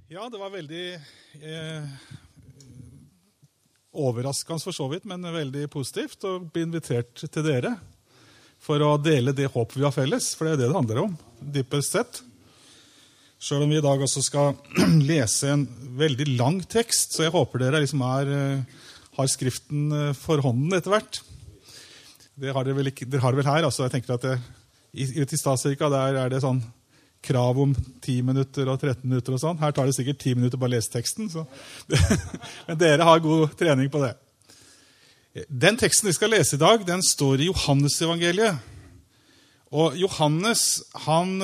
Ja, det var veldig overraskende for så vidt, men veldig positivt å bli invitert til dere for å dele det håp vi har felles, for det er det det handler om, dypest sett. Selv om vi i dag også skal lese en veldig lang tekst, så jeg håper dere liksom har skriften for hånden etter hvert. Det har dere vel her, altså jeg tenker at i Statskirka der er det sånn krav om 10 minutter og 13 minutter og sånn. Her tar det sikkert 10 minutter bare å lese teksten, så. Men dere har god trening på det. Den teksten vi skal lese i dag, den står i Johannes-evangeliet. Og Johannes, han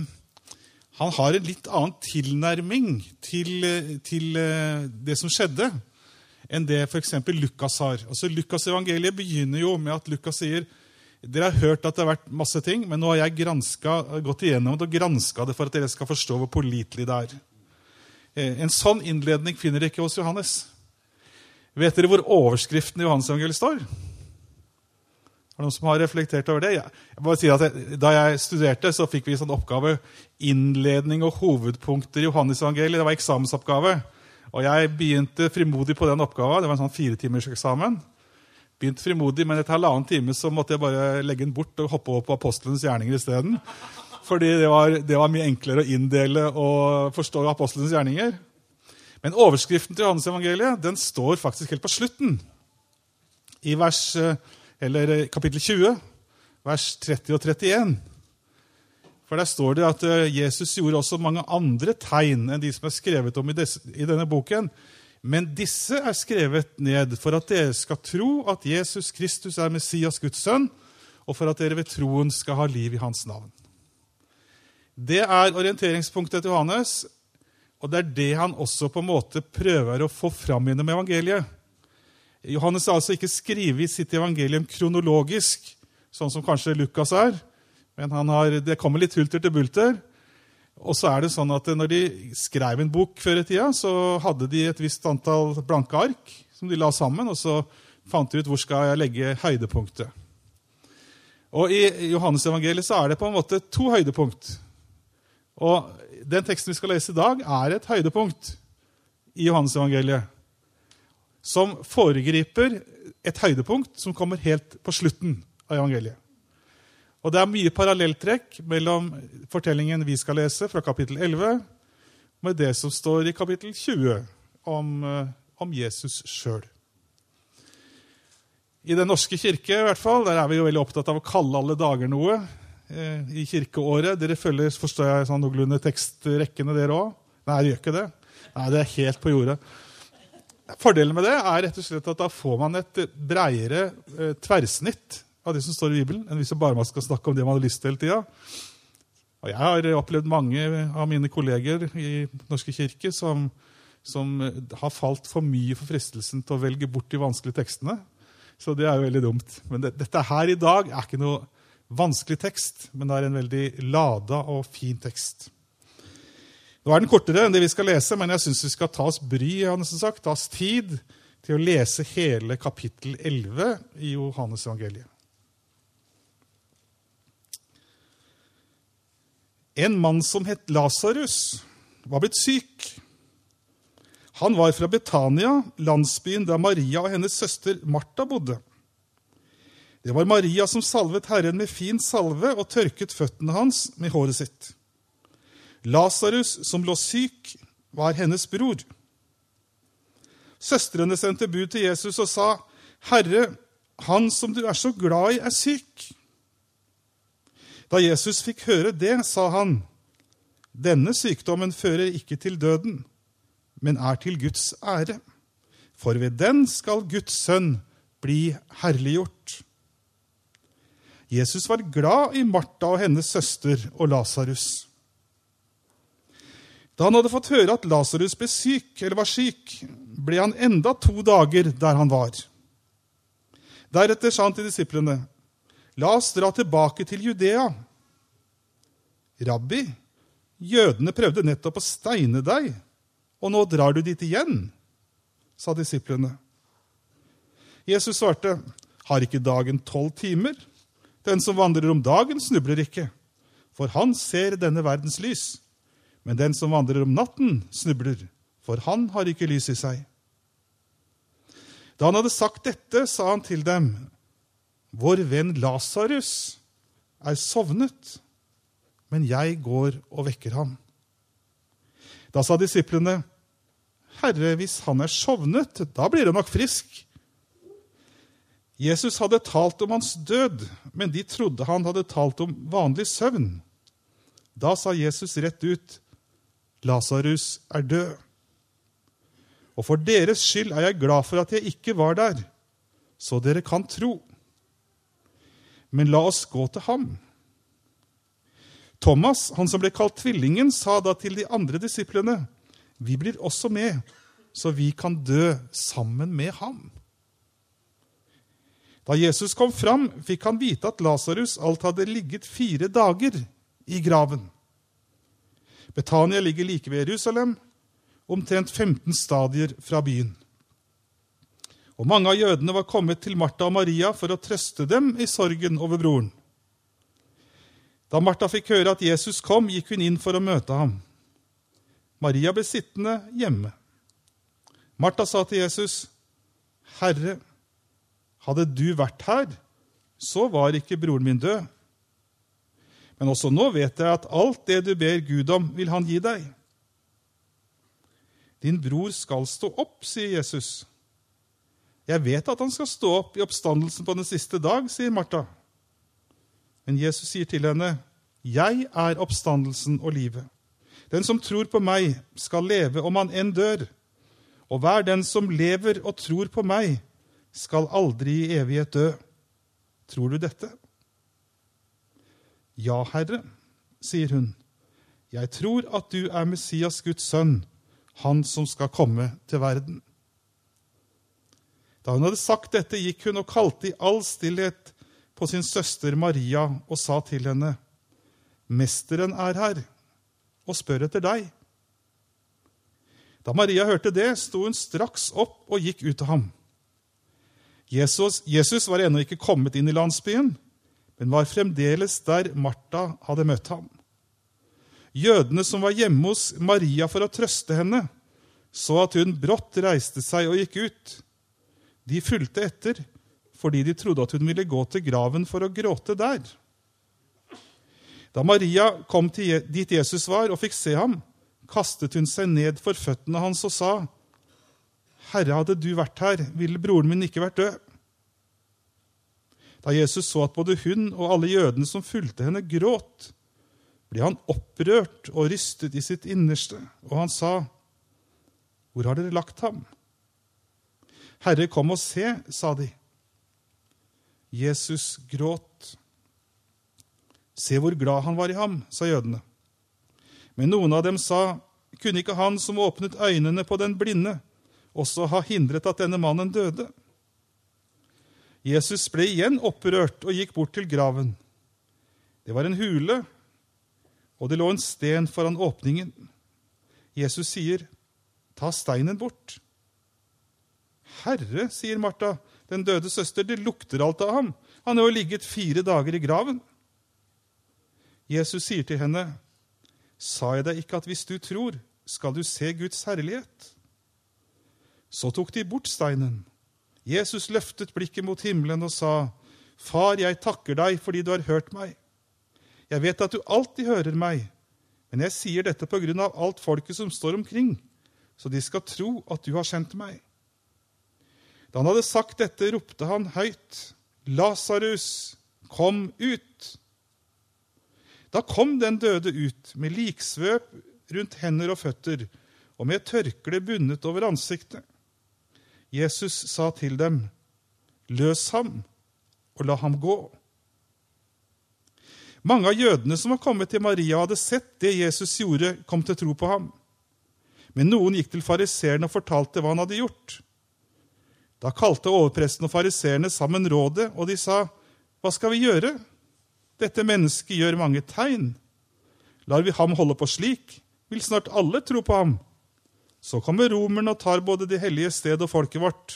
har en litt annen tilnærming til det som skjedde, enn det for eksempel Lukas har. Altså Lukas-evangeliet begynner jo med at Lukas sier, dere har hørt at det har vært masse ting, men nå har jeg gått igjennom det og gransket det for at dere skal forstå hvor pålitelig det er. En sånn innledning finner dere ikke hos Johannes. Vet dere hvor overskriften i Johannes-evangeliet står? Er det noen som har reflektert over det? Jeg bare sier at da jeg studerte, så fikk vi sånn oppgave innledning og hovedpunkter i Johannes-evangeliet. Det var eksamensoppgave. Og jeg begynte frimodig på den oppgaven. Det var en sånn 4-timers eksamen. Begynte frimodig, men etter 1,5 time så måtte jeg bare legge den bort og hoppe over på apostlenes gjerninger i stedet. Fordi det var mye enklere å inndele og forstå apostlenes gjerninger. Men overskriften til Johannes evangeliet, den står faktisk helt på slutten. I kapittel 20, vers 30 og 31. For der står det at Jesus gjorde også mange andre tegn enn de som er skrevet om i denne boken. Men disse er skrevet ned for at dere skal tro at Jesus Kristus er Messias, Guds sønn, og for at dere ved troen skal ha liv i hans navn. Det er orienteringspunktet til Johannes, og det er det han også på en måte prøver å få fram gjennom evangeliet. Johannes har altså ikke skrevet i sitt evangelium kronologisk, sånn som kanskje Lukas er, men det kommer litt hulter til bulter. Og så er det sånn at når de skrev en bok før i tida, så hadde de et visst antall blanke ark som de la sammen, og så fant de ut hvor skal jeg legge høydepunktet. Og i Johannes evangeliet så er det på en måte 2 høydepunkt. Og den teksten vi skal lese i dag er et høydepunkt i Johannes evangeliet, som foregriper et høydepunkt som kommer helt på slutten av evangeliet. Og det er mye parallelltrekk mellom fortellingen vi skal lese fra kapittel 11 med det som står i kapittel 20 om Jesus selv. I den norske kirke i hvert fall, der er vi jo veldig opptatt av å kalle alle dager noe i kirkeåret. Dere følger, forstår jeg, sånn noenlunde tekstrekkene dere også? Nei, det gjør ikke det. Nei, det er helt på jordet. Fordelen med det er rett og slett at da får man et bredere tverrsnitt av det som står i Bibelen, enn hvis man bare skal snakke om det man har lyst til hele tiden. Og jeg har opplevd mange av mine kolleger i Norske kirke som har falt for mye for fristelsen til å velge bort de vanskelige tekstene. Så det er jo veldig dumt. Men dette her i dag er ikke noe vanskelig tekst, men det er en veldig lada og fin tekst. Nå er den kortere enn det vi skal lese, men jeg synes vi skal ta oss bry, ta oss tid til å lese hele kapittel 11 i Johannes evangeliet. En mann som het Lazarus var blitt syk. Han var fra Betania, landsbyen der Maria og hennes søster Martha bodde. Det var Maria som salvet Herren med fin salve og tørket føttene hans med håret sitt. Lazarus, som lå syk, var hennes bror. Søstrene sendte bud til Jesus og sa, «Herre, han som du er så glad i er syk.» Da Jesus fikk høre det, sa han, «Denne sykdommen fører ikke til døden, men er til Guds ære. For ved den skal Guds sønn bli herliggjort.» Jesus var glad i Martha og hennes søster og Lazarus. Da han hadde fått høre at Lazarus var syk, ble han enda 2 dager der han var. Deretter sa han til disiplene, «La oss dra tilbake til Judea.» «Rabbi, jødene prøvde nettopp å steine deg, og nå drar du dit igjen», sa disiplene. Jesus svarte, «Har ikke dagen 12 timer? Den som vandrer om dagen snubler ikke, for han ser denne verdens lys. Men den som vandrer om natten snubler, for han har ikke lys i seg. Da han hadde sagt dette, sa han til dem, vår venn Lazarus er sovnet, men jeg går og vekker ham. Da sa disiplene, Herre, hvis han er sovnet, da blir han nok frisk. Jesus hadde talt om hans død, men de trodde han hadde talt om vanlig søvn. Da sa Jesus rett ut, Lazarus er død. Og for deres skyld er jeg glad for at jeg ikke var der, så dere kan tro. Men la oss gå til ham. Thomas, han som ble kalt tvillingen, sa da til de andre disiplene, vi blir også med, så vi kan dø sammen med ham. Da Jesus kom fram, fikk han vite at Lazarus alt hadde ligget 4 dager i graven. Betania ligger like ved Jerusalem, omtrent 15 stadier fra byen. Og mange av jødene var kommet til Martha og Maria for å trøste dem i sorgen over broren. Da Martha fikk høre at Jesus kom, gikk hun inn for å møte ham. Maria ble sittende hjemme. Martha sa til Jesus, Herre, hadde du vært her, så var ikke broren min død. Men også nå vet jeg at alt det du ber Gud om, vil han gi deg. Din bror skal stå opp, sier Jesus. Jeg vet at han skal stå opp i oppstandelsen på den siste dag, sier Martha. Men Jesus sier til henne, jeg er oppstandelsen og livet. Den som tror på meg skal leve om han enn dør. Og hver den som lever og tror på meg skal aldri i evighet dø. Tror du dette? Ja, Herre, sier hun. Jeg tror at du er Messias, Guds sønn, han som skal komme til verden. Da hun hadde sagt dette, gikk hun og kalte i all stillhet på sin søster Maria og sa til henne, Mesteren er her, og spør etter deg. Da Maria hørte det, sto hun straks opp og gikk ut til ham. Jesus var ennå ikke kommet inn i landsbyen, men var fremdeles der Martha hadde møtt ham. Jødene som var hjemme hos Maria for å trøste henne, så at hun brått reiste seg og gikk ut. De fulgte etter, fordi de trodde at hun ville gå til graven for å gråte der. Da Maria kom til dit Jesus var og fikk se ham, kastet hun seg ned for føttene hans og sa, Herre, hadde du vært her, ville broren min ikke vært død. Da Jesus så at både hun og alle jødene som fulgte henne gråt, ble han opprørt og rystet i sitt innerste, og han sa, hvor har dere lagt ham? Herre, kom og se, sa de. Jesus gråt. Se hvor glad han var i ham, sa jødene. Men noen av dem sa, kunne ikke han som åpnet øynene på den blinde, også ha hindret at denne mannen døde? Jesus ble igjen opprørt og gikk bort til graven. Det var en hule, og det lå en sten foran åpningen. Jesus sier, ta steinen bort. Herre, sier Martha, den døde søster, det lukter alt av ham. Han har jo ligget 4 dager i graven. Jesus sier til henne, sa jeg deg ikke at hvis du tror, skal du se Guds herlighet? Så tok de bort steinen. Jesus løftet blikket mot himmelen og sa, Far, jeg takker deg fordi du har hørt meg. Jeg vet at du alltid hører meg, men jeg sier dette på grunn av alt folket som står omkring, så de skal tro at du har sendt meg. Da han hadde sagt dette, ropte han høyt, Lazarus, kom ut! Da kom den døde ut, med liksvøp rundt hender og føtter, og med tørkle bundet over ansiktet. Jesus sa til dem, løs ham, og la ham gå. Mange av jødene som var kommet til Maria hadde sett det Jesus gjorde, kom til tro på ham. Men noen gikk til fariseerne og fortalte hva han hadde gjort. Da kalte overpresten og fariseerne sammen rådet, og de sa, hva skal vi gjøre? Dette mennesket gjør mange tegn. Lar vi ham holde på slik, vil snart alle tro på ham. Så kommer romerne og tar både det hellige sted og folket vårt.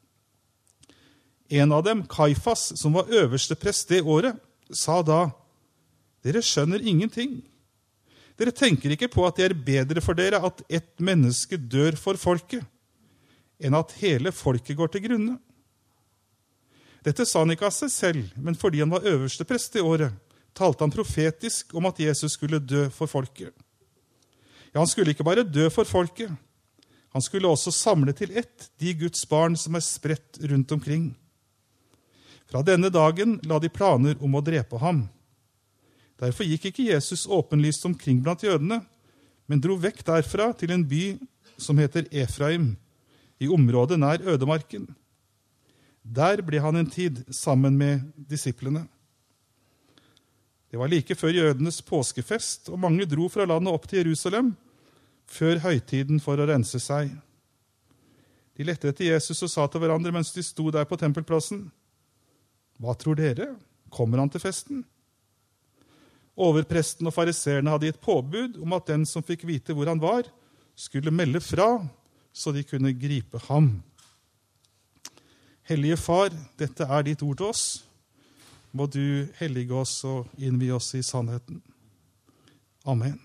En av dem, Kaifas, som var øverste prest det året, sa da, dere skjønner ingenting. Dere tenker ikke på at det er bedre for dere at ett menneske dør for folket, enn at hele folket går til grunne. Dette sa han ikke av seg selv, men fordi han var øverste prest i året, talte han profetisk om at Jesus skulle dø for folket. Ja, han skulle ikke bare dø for folket, han skulle også samle til ett de Guds barn som er spredt rundt omkring. Fra denne dagen la de planer om å drepe ham. Derfor gikk ikke Jesus åpenlyst omkring blant jødene, men dro vekk derfra til en by som heter Efraim, i området nær ødemarken. Der ble han en tid sammen med disiplene. Det var like før jødenes påskefest, og mange dro fra landet opp til Jerusalem, før høytiden for å rense seg. De lette etter Jesus og sa til hverandre mens de sto der på tempelplassen, «Hva tror dere? Kommer han til festen?» Overpresten og fariseerne hadde gitt påbud om at den som fikk vite hvor han var, skulle melde fra, så de kunne gripe ham. Hellige Far, dette er ditt ord til oss. Må du hellige oss og innvie oss i sannheten. Amen.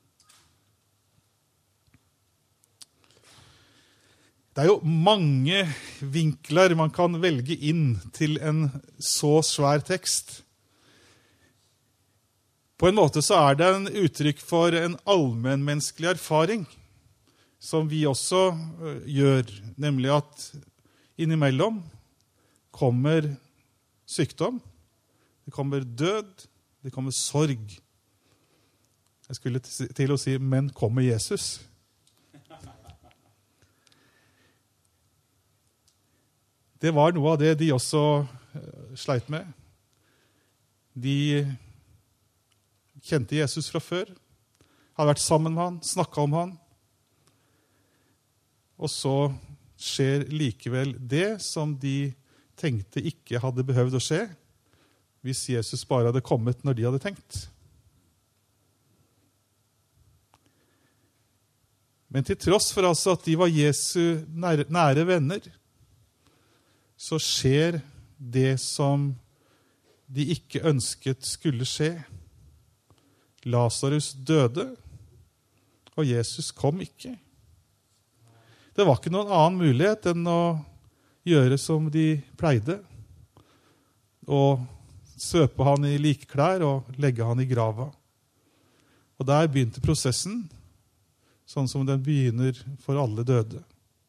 Det er jo mange vinkler man kan velge inn til en så svær tekst. På en måte så er det en uttrykk for en allmennmenneskelig erfaring, som vi også gjør, nemlig at innimellom kommer sykdom, det kommer død, det kommer sorg. Jeg skulle til å si, men kommer Jesus? Det var noe av det de også sleit med. De kjente Jesus fra før, hadde vært sammen med han, snakket om han. Og så skjer likevel det som de tenkte ikke hadde behøvd å skje, hvis Jesus bare hadde kommet når de hadde tenkt. Men til tross for altså at de var Jesu nære venner, så skjer det som de ikke ønsket skulle skje. Lazarus døde, og Jesus kom ikke. Det var ikke noen annen mulighet enn å gjøre som de pleide, og svøpe han i likklær og legge han i grava. Og der begynte prosessen, sånn som den begynner for alle døde.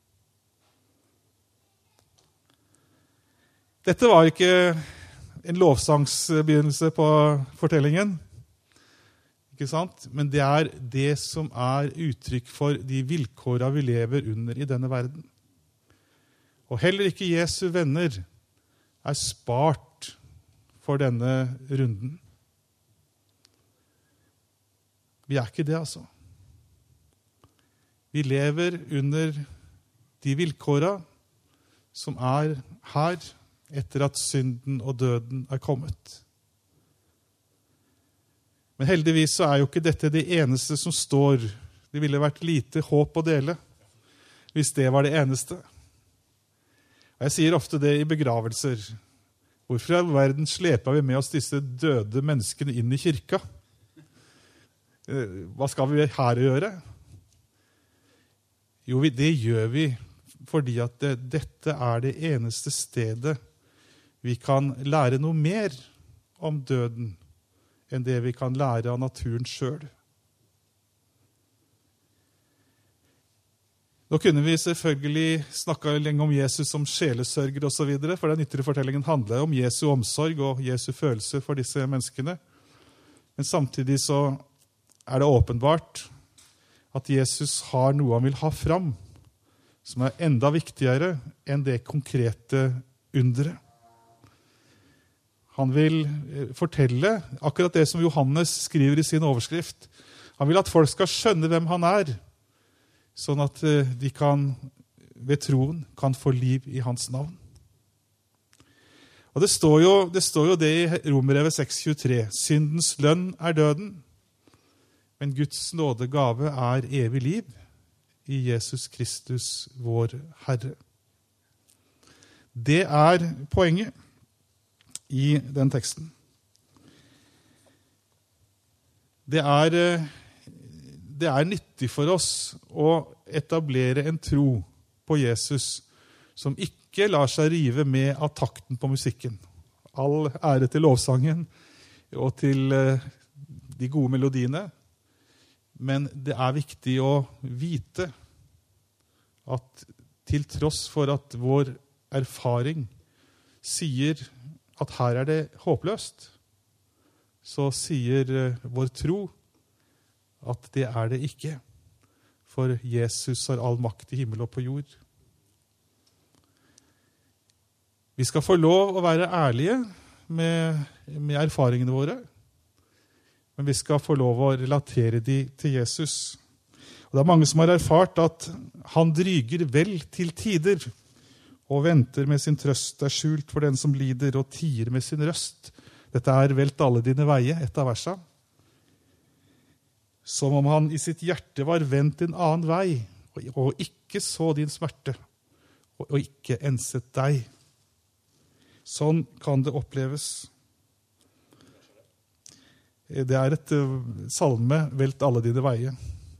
Dette var ikke en lovsangsbegynnelse på fortellingen, ikke sant? Men det er det som er uttrykk for de vilkårene vi lever under i denne verden. Og heller ikke Jesu venner er spart for denne runden. Vi er ikke det, altså. Vi lever under de vilkårene som er her etter at synden og døden er kommet. Men heldigvis så er jo ikke dette det eneste som står. Det ville vært lite håp å dele hvis det var det eneste. Og jeg sier ofte det i begravelser. Hvorfor i all verden sleper vi med oss disse døde menneskene inn i kirka? Hva skal vi her gjøre? Jo, det gjør vi fordi at dette er det eneste stedet vi kan lære noe mer om døden enn det vi kan lære av naturen selv. Nå kunne vi selvfølgelig snakke lenge om Jesus som sjelesørger og så videre, for den ytre fortellingen handler om Jesu omsorg og Jesu følelse for disse menneskene. Men samtidig så er det åpenbart at Jesus har noe han vil ha fram, som er enda viktigere enn det konkrete underet. Han vil fortelle akkurat det som Johannes skriver i sin overskrift. Han vil at folk skal skjønne hvem han er, sånn at de ved troen kan få liv i hans navn. Og det står jo det i Romerbrevet 6,23. Syndens lønn er døden, men Guds nådegave er evig liv i Jesus Kristus, vår Herre. Det er poenget i den teksten. Det er det er nyttig for oss å etablere en tro på Jesus som ikke lar seg rive med av takten på musikken. All ære til lovsangen og til de gode melodiene. Men det er viktig å vite at til tross for at vår erfaring sier at her er det håpløst, så sier vår tro at det er det ikke. For Jesus har all makt i himmel og på jord. Vi skal få lov å være ærlige med erfaringene våre, men vi skal få lov å relatere de til Jesus. Og det er mange som har erfart at han dryger vel til tider, og venter med sin trøst er skjult for den som lider, og tier med sin røst. Dette er velt alle dine veier, et av versa. Som om han i sitt hjerte var vendt en annen vei, og ikke så din smerte, og ikke enset deg. Sånn kan det oppleves. Det er et salme, velt alle dine veier.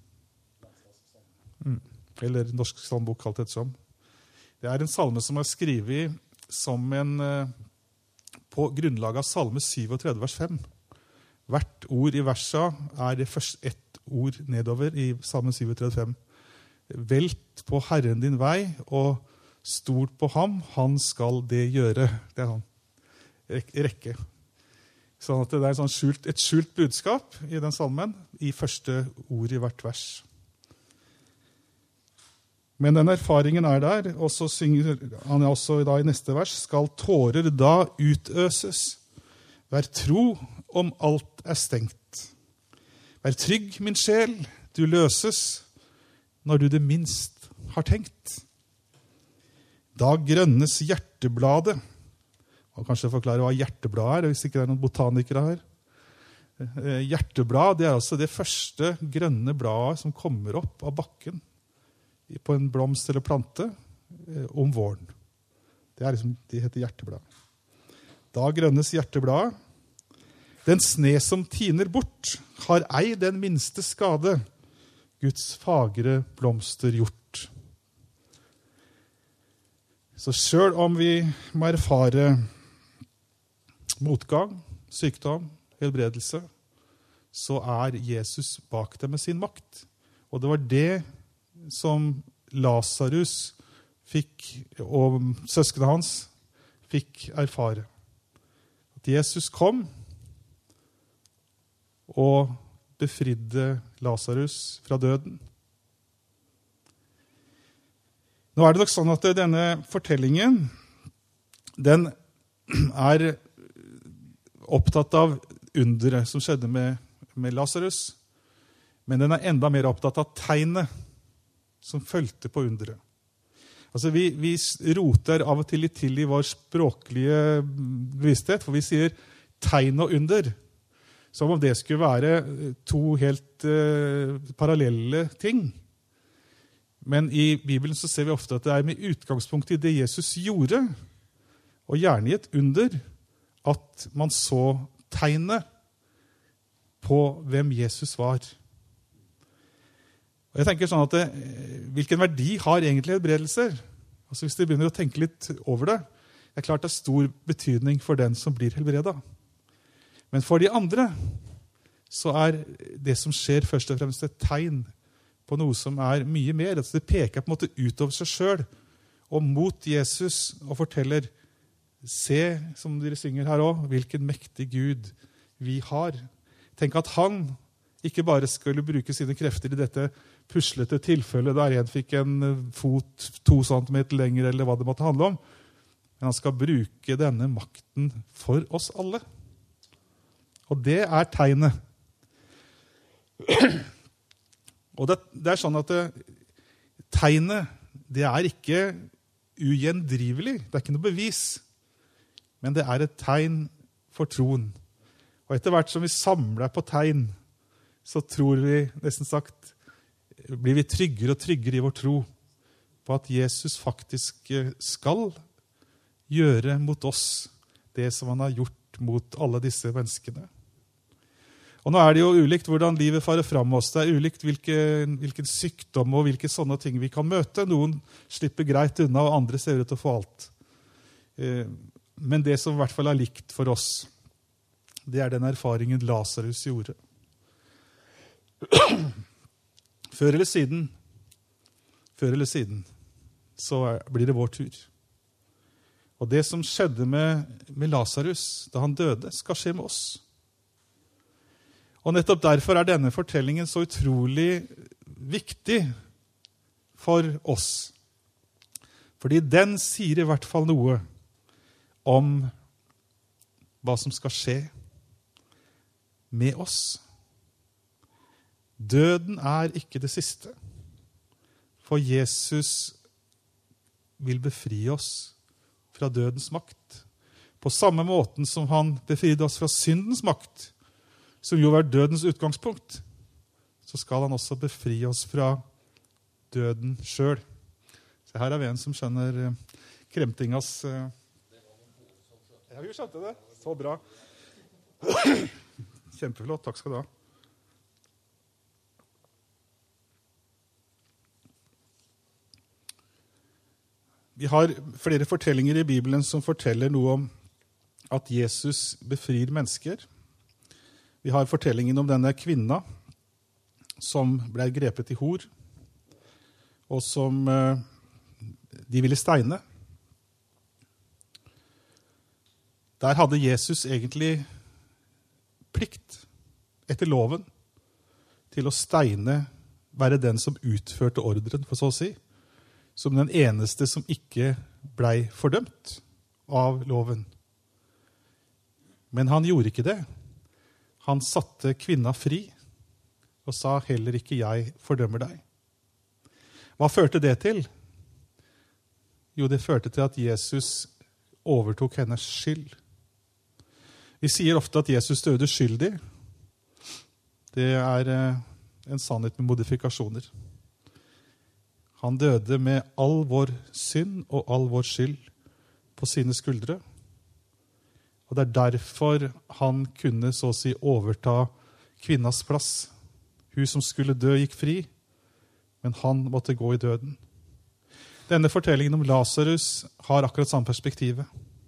Eller norsk salmbok kalt det som. Det er en salme som er skrevet som på grunnlag av salme 37, vers 5. Hvert ord i versa er det først ett ord nedover i salme 37, 5. Velt på Herren din vei, og stol på ham, han skal det gjøre. Det er sånn rekke. Sånn at det er et skjult budskap i den salmen, i første ord i hvert vers. Men den erfaringen er der, og så synger han også da i neste vers, skal tårer da utøses. Vær tro om alt er stengt. Vær trygg, min sjel, du løses når du det minst har tenkt. Da grønnes hjertebladet. Og kanskje forklare hva hjerteblad er, hvis ikke det er noen botanikere her. Hjerteblad, det er altså det første grønne bladet som kommer opp av bakken på en blomst eller plante om våren. De heter hjerteblad. Da grønnes hjertebladet. Den sne som tiner bort, har ei den minste skade, Guds fagre blomster gjort. Så selv om vi må erfare motgang, sykdom, helbredelse, så er Jesus bak dem med sin makt. Og det var det som Lazarus fikk, og søskene hans fikk erfare. At Jesus kom og befridde Lazarus fra døden. Nå er det nok sånn at denne fortellingen, den er opptatt av underet som skjedde med Lazarus, men den er enda mer opptatt av tegnet som fulgte på underet. Altså vi roter av og til litt til i vår språklige bevissthet, for vi sier tegn og under, som om det skulle være to helt parallelle ting. Men i Bibelen så ser vi ofte at det er med utgangspunkt i det Jesus gjorde, og gjerne i et under, at man så tegnet på hvem Jesus var. Og jeg tenker sånn at hvilken verdi har egentlig helbredelser? Altså hvis du begynner å tenke litt over det, det er klart det er stor betydning for den som blir helbredet. Men for de andre så er det som skjer først og fremst et tegn på noe som er mye mer. Altså det peker på en måte utover seg selv og mot Jesus og forteller, se, som dere synger her også, hvilken mektig Gud vi har. Tenk at han ikke bare skulle bruke sine krefter i dette puslete tilfellet der en fikk en fot 2 centimeter lenger, eller hva det måtte handle om, men han skal bruke denne makten for oss alle. Og det er tegnet. Og det er sånn at tegnet, det er ikke ugjendrivelig, det er ikke noe bevis, men det er et tegn for troen. Og etter hvert som vi samler på tegn, så tror vi, nesten sagt, blir vi tryggere og tryggere i vår tro på at Jesus faktisk skal gjøre mot oss det som han har gjort mot alle disse menneskene. Og nå er det jo ulikt hvordan livet farer fram med oss. Det er ulikt hvilken sykdom og hvilke sånne ting vi kan møte. Noen slipper greit unna, og andre ser ut til å få alt. Men det som i hvert fall er likt for oss, det er den erfaringen Lazarus gjorde. Før eller siden, så blir det vår tur. Og det som skjedde med Lazarus da han døde, skal skje med oss. Og nettopp derfor er denne fortellingen så utrolig viktig for oss. Fordi den sier i hvert fall noe om hva som skal skje med oss. Døden er ikke det siste. For Jesus vil befri oss fra dødens makt. På samme måten som han befriede oss fra syndens makt, som jo er dødens utgangspunkt, så skal han også befri oss fra døden selv. Så her er vi en som skjønner kremtingas... Ja, vi skjønte det. Så bra. Kjempeflott. Takk skal du ha. Vi har flere fortellinger i Bibelen som forteller noe om at Jesus befrir mennesker. Vi har fortellingen om denne kvinna som ble grepet i hor, og som de ville steine. Der hadde Jesus egentlig plikt, etter loven, til å steine, være den som utførte ordren, for så å si, som den eneste som ikke ble fordømt av loven. Men han gjorde ikke det. Han satte kvinna fri og sa, heller ikke jeg fordømmer deg. Hva førte det til? Jo, det førte til at Jesus overtok hennes skyld. Vi sier ofte at Jesus døde skyldig. Det er en sannhet med modifikasjoner. Han døde med all vår synd og all vår skyld på sine skuldre. Og det er derfor han kunne så å si overta kvinnas plass. Hun som skulle dø gikk fri, men han måtte gå i døden. Denne fortellingen om Lazarus har akkurat samme perspektivet.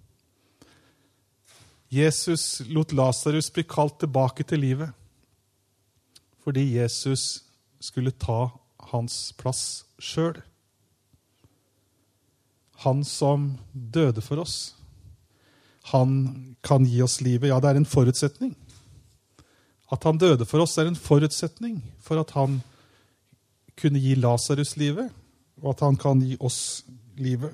Jesus lot Lazarus bli kalt tilbake til livet, fordi Jesus skulle ta hans plass selv. Han som døde for oss, han kan gi oss livet. Ja, det er en forutsetning. At han døde for oss er en forutsetning for at han kunne gi Lazarus livet, og at han kan gi oss livet.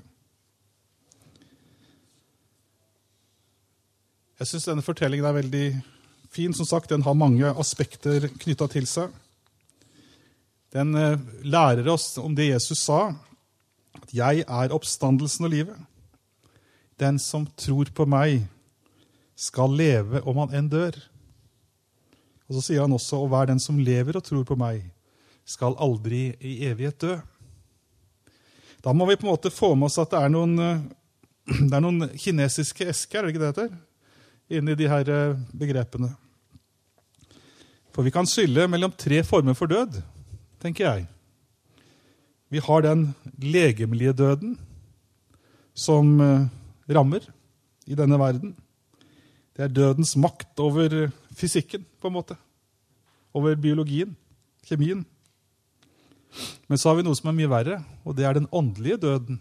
Jeg synes denne fortellingen er veldig fin. Som sagt, den har mange aspekter knyttet til seg. Den lærer oss om det Jesus sa, at jeg er oppstandelsen og livet. Den som tror på meg skal leve om han enn dør. Og så sier han også, og hver den som lever og tror på meg, skal aldri i evighet dø. Da må vi på en måte få med oss at det er noen kinesiske esker, er det ikke det heter? Inni de her begrepene. For vi kan skille mellom 3 former for død, tenker jeg. Vi har den legemlige døden, som rammer i denne verden. Det er dødens makt over fysikken, på en måte. Over biologien, kjemien. Men så har vi noe som er mye verre, og det er den åndelige døden.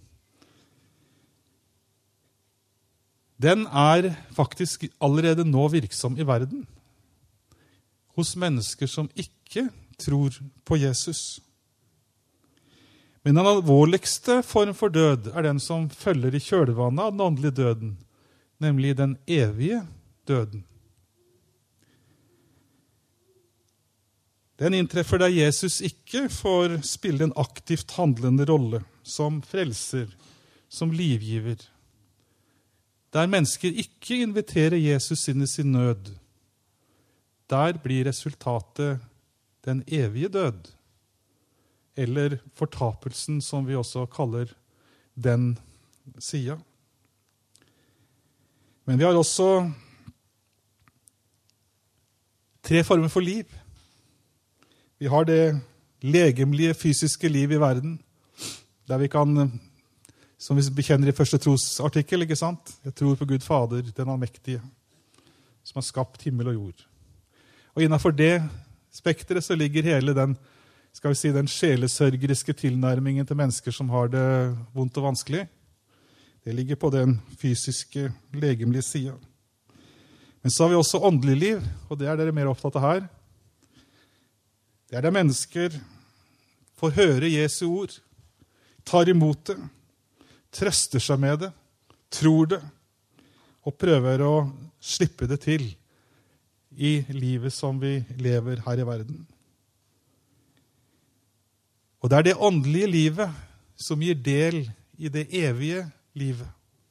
Den er faktisk allerede nå virksom i verden. Hos mennesker som ikke tror på Jesus. Men den alvorligste form for død er den som følger i kjølvannet av den åndelige døden, nemlig den evige døden. Den inntreffer der Jesus ikke får spille en aktivt handlende rolle som frelser, som livgiver. Der mennesker ikke inviterer Jesus inn i sin nød, der blir resultatet den evige død, eller fortapelsen, som vi også kaller den sida. Men vi har også 3 former for liv. Vi har det legemlige, fysiske liv i verden, der vi kan, som vi bekjenner i første trosartikkel, ikke sant? Jeg tror på Gud Fader, den allmektige, som har skapt himmel og jord. Og innenfor det spektret så ligger hele den, skal vi si, den sjelesørgeriske tilnærmingen til mennesker som har det vondt og vanskelig. Det ligger på den fysiske, legemlige siden. Men så har vi også åndelig liv, og det er dere mer opptatt av her. Det er der mennesker får høre Jesu ord, tar imot det, trøster seg med det, tror det, og prøver å slippe det til i livet som vi lever her i verden. Og det er det åndelige livet som gir del i det evige livet.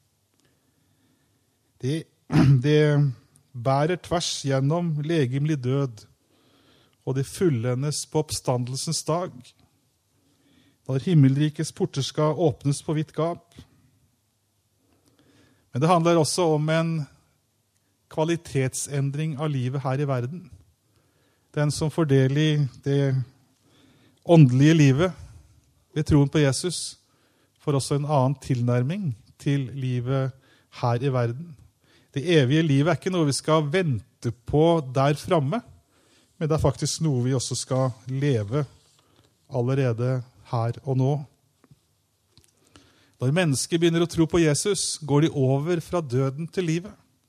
Det bærer tvers gjennom legemlig død, og det fullendes på oppstandelsens dag, når himmelrikets porter skal åpnes på vidt gap. Men det handler også om en kvalitetsendring av livet her i verden. Den som får del i det åndelige livet ved troen på Jesus, får også en annen tilnærming til livet her i verden. Det evige livet er ikke noe vi skal vente på der fremme, men det er faktisk noe vi også skal leve allerede her og nå. Når mennesker begynner å tro på Jesus, går de over fra døden til livet.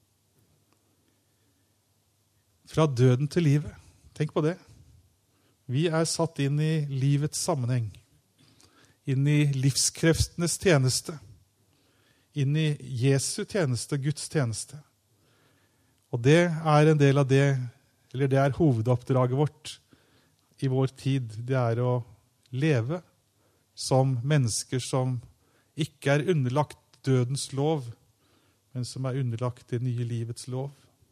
Fra døden til livet. Tenk på det. Vi er satt inn i livets sammenheng. Inn i livskreftenes tjeneste. Inn i Jesu tjeneste, Guds tjeneste. Og det er en del av det, eller det er hovedoppdraget vårt i vår tid. Det er å leve som mennesker som ikke er underlagt dødens lov, men som er underlagt det nye livets lov.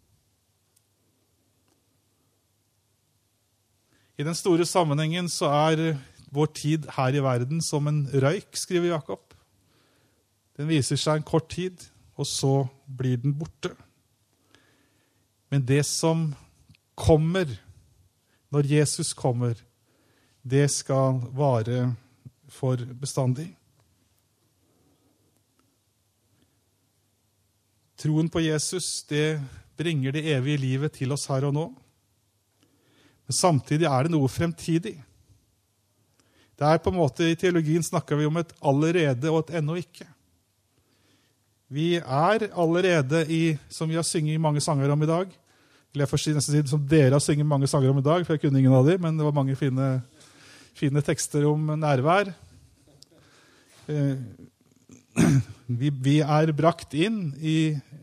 I den store sammenhengen så er vår tid her i verden som en røyk, skriver Jakob. Den viser seg en kort tid, og så blir den borte. Men det som kommer, når Jesus kommer, det skal vare for bestandig. Troen på Jesus, det bringer det evige livet til oss her og nå. Men samtidig er det noe fremtidig. Det er på en måte, i teologien snakker vi om et allerede og et ennå ikke. Vi er allerede i, som vi har synget mange sanger om i dag, eller jeg får si nesten som dere har synget mange sanger om i dag, for jeg kunne ingen av dem, men det var mange fine tekster om nærvær. Vi er brakt inn i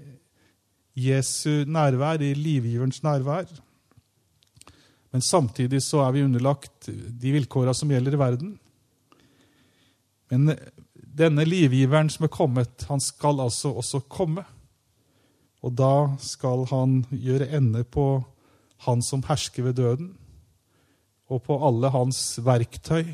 Jesu nærvær, i livgiverens nærvær. Men samtidig så er vi underlagt de vilkårene som gjelder i verden. Men denne livgiveren som er kommet, han skal altså også komme. Og da skal han gjøre ende på han som hersker ved døden, og på alle hans verktøy.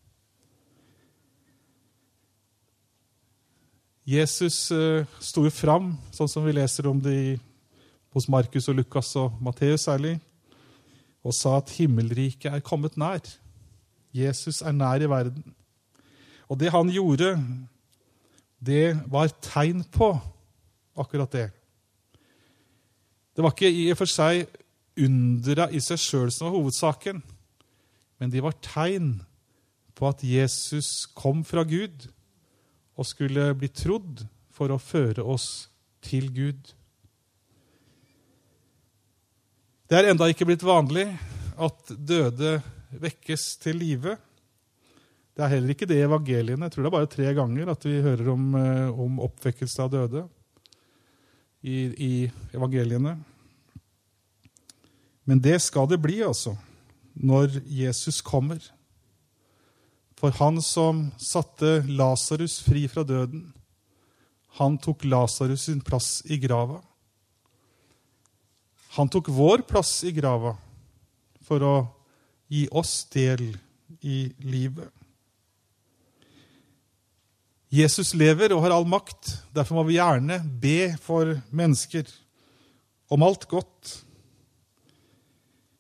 Jesus stod fram, sånn som vi leser om det hos Markus og Lukas og Matteus særlig, og sa at himmelriket er kommet nær. Jesus er nær i verden. Og det han gjorde, det var tegn på akkurat det. Det var ikke i og for seg undera i seg selv som var hovedsaken, men det var tegn på at Jesus kom fra Gud og skulle bli trodd for å føre oss til Gud. Det er enda ikke blitt vanlig at døde vekkes til live. Det er heller ikke det i evangeliene. Jeg tror det er bare 3 ganger at vi hører om oppvekkelse av døde i evangeliene. Men det skal det bli altså, når Jesus kommer. For han som satte Lazarus fri fra døden, han tok Lazarus sin plass i grava. Han tok vår plass i grava for å gi oss del i livet. Jesus lever og har all makt. Derfor må vi gjerne be for mennesker om alt godt.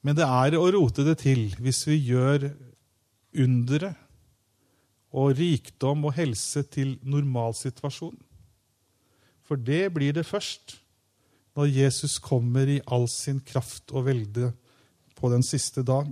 Men det å rote det til hvis vi gjør undere og rikdom og helse til normalsituasjon. For det blir det først når Jesus kommer i all sin kraft og velde på den siste dag.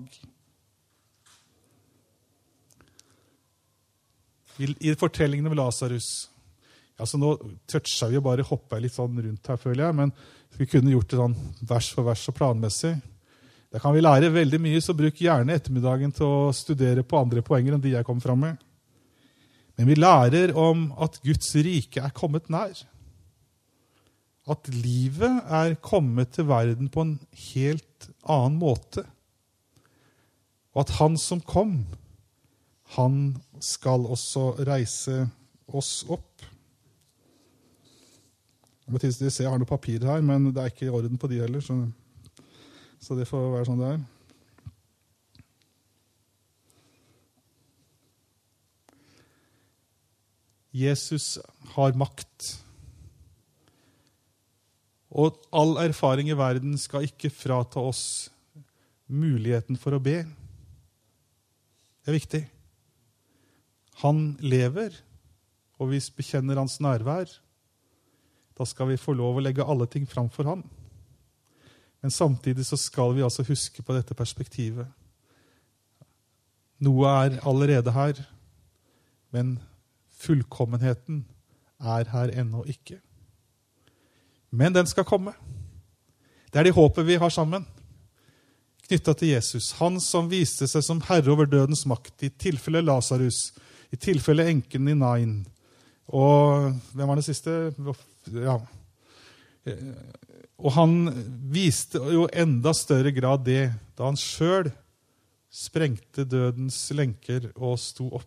I fortellingene med Lazarus, altså nå toucher vi og bare hopper litt sånn rundt her, føler jeg, men vi kunne gjort det sånn vers for vers og planmessig. Der kan vi lære veldig mye, så bruk gjerne ettermiddagen til å studere på andre poenger enn de jeg kom fram med. Men vi lærer om at Guds rike kommet nær. At livet kommet til verden på en helt annen måte. Og at han som kom, han skal også reise oss opp. Jeg har noe papir her, men det ikke i orden på de heller, så det får være sånn det Jesus har makt. Og all erfaring i verden skal ikke frata oss muligheten for å be. Det viktig. Han lever, og hvis vi bekjenner hans nærvær, da skal vi få lov å legge alle ting fram for han. Men samtidig så skal vi altså huske på dette perspektivet. Noe allerede her, men fullkommenheten her ennå ikke. Men den skal komme. Det det håpet vi har sammen, knyttet til Jesus. Han som viste seg som herre over dødens makt, i tilfelle Lazarus, i tilfelle enken i Nain. Og hvem var det siste? Ja. Og han viste jo enda større grad det, da han selv sprengte dødens lenker og sto opp.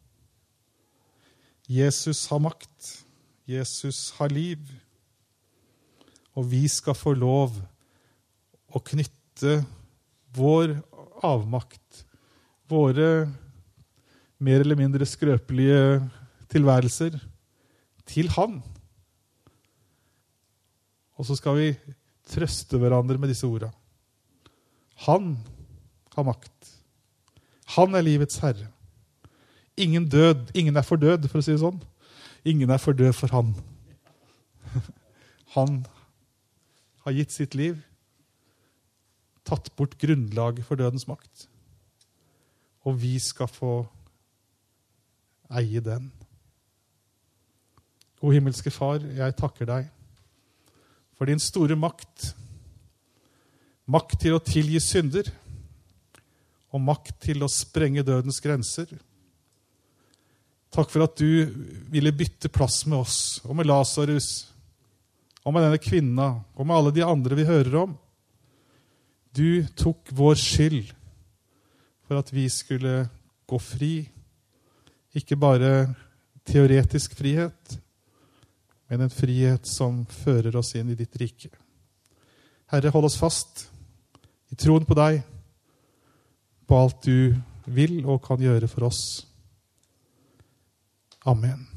Jesus har makt. Jesus har liv. Og vi skal få lov å knytte vår avmakt, våre mer eller mindre skrøpelige tilværelser, til han. Og så skal vi trøste hverandre med disse ordene. Han har makt. Han livets herre. Ingen for død, for å si det sånn. Ingen for død for han. Han har gitt sitt liv, tatt bort grunnlaget for dødens makt. Og vi skal få eie den. O himmelske Far, jeg takker deg for din store makt. Makt til å tilgi synder, og makt til å sprenge dødens grenser. Takk for at du ville bytte plass med oss, og med Lazarus, og med denne kvinna, og med alle de andre vi hører om. Du tok vår skyld for at vi skulle gå fri. Ikke bare teoretisk frihet, men en frihet som fører oss inn i ditt rike. Herre, hold oss fast i troen på deg, på alt du vil og kan gjøre for oss. Amen.